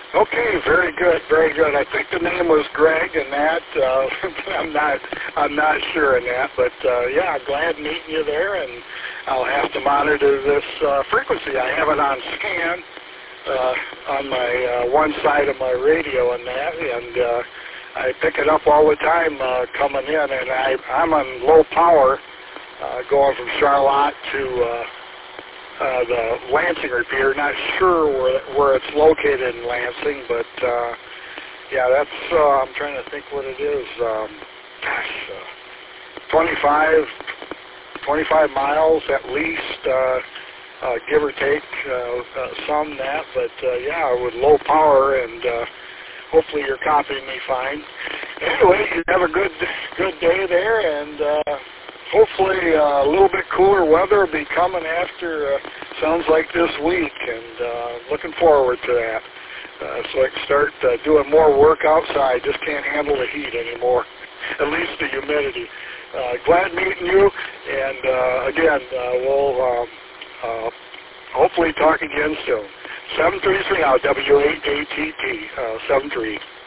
Okay, very good, very good. I think the name was Greg and that. I'm not sure in that, but yeah, glad meeting you there, and I'll have to monitor this frequency. I have it on scan on my one side of my radio and that, and I pick it up all the time coming in, and I'm on low power going from Charlotte to the Lansing repeater. Not sure where it's located in Lansing, but yeah, that's, I'm trying to think what it is. 25 miles at least, give or take some that, but yeah, with low power, and hopefully you're copying me fine. Anyway, you have a good day there, and hopefully a little bit cooler weather will be coming after, sounds like this week, and looking forward to that. So I can start doing more work outside. Just can't handle the heat anymore, at least the humidity. Glad meeting you, and again, we'll hopefully talk again soon. 733 now, W8ATT, 73.